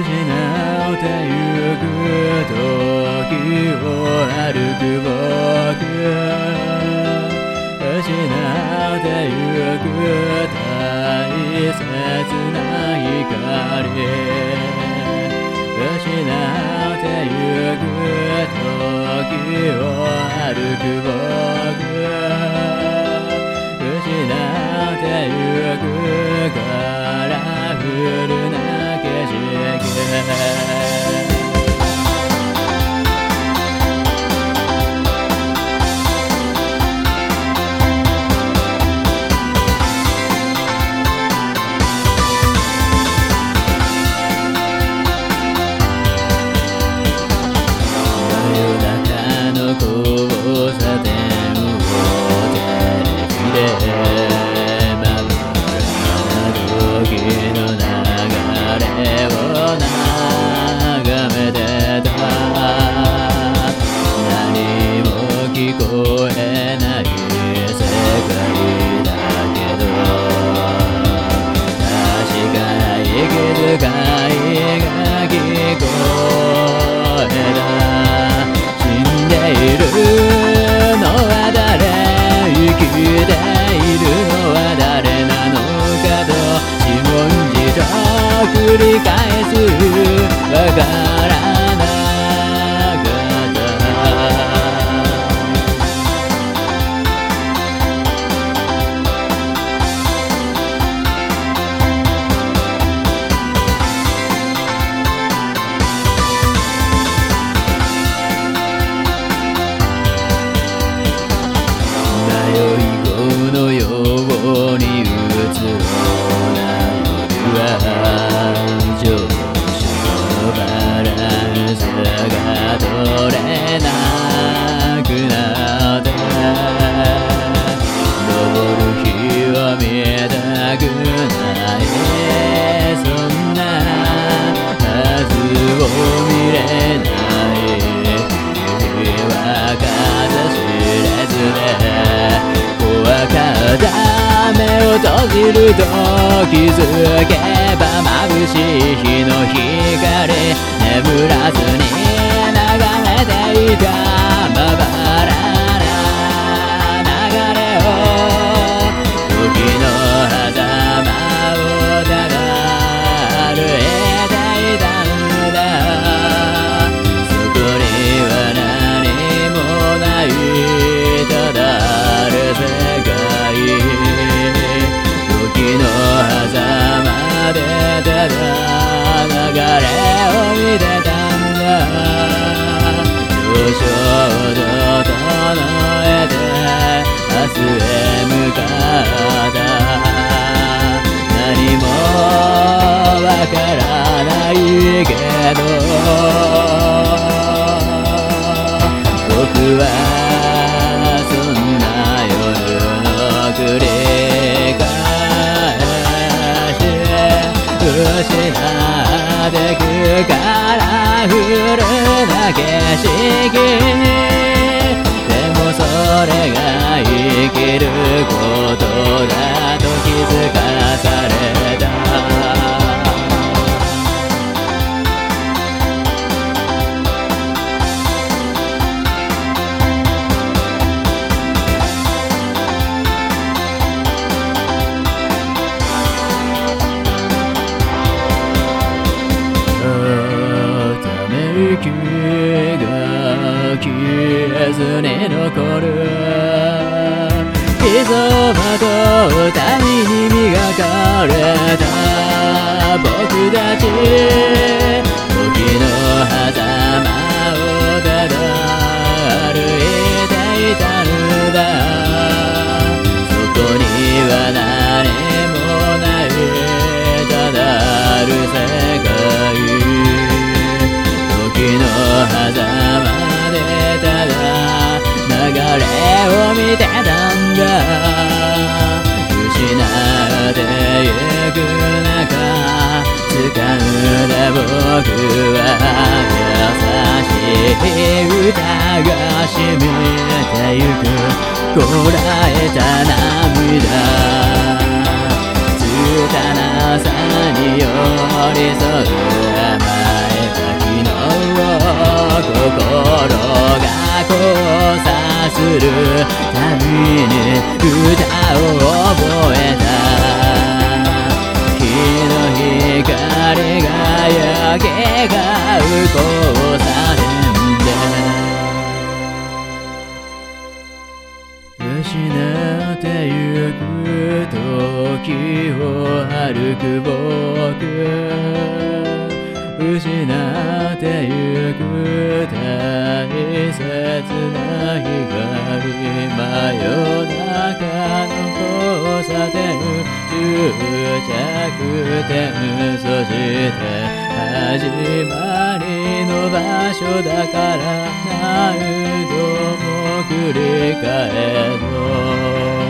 てゆく時を歩く僕失ってゆく大切な光失ってゆく時を歩く僕失ってゆくカラフルな景色繰り返すわからなか迷い子のようにうつろな夜はバランスが取れなくなって昇る日を見たくないそんなはずを見れない日は数知れずで怖かった目を閉じると気づけば眩しい日の光眠らずに眺めていたまばらな流れを時の狭間をただ歩いていたんだそこには何もないただある世界時の狭間でただ流れを見てたんだ上昇度整えて明日へ向かった何もわからないけど僕はそんな夜の繰り返し失ってくカラフルな景色でもそれが生きることだと気づかされた息が消えずに残る傷跡歌に磨かれた僕たち時の狭間をただ歩いていたのだそこには何もないただある世界時の狭間でただ流れを見てたんだ失ってゆく中掴んだ僕は優しい歌が染みてゆくこらえた涙拙さに寄り添う心が交差するたびに歌を覚えた。日の光が焼けがう交差点で失ってゆく時を歩く僕、失ってゆく大切な光、真夜中の交差点、終着点、そして始まりの場所だから何度も繰り返そう。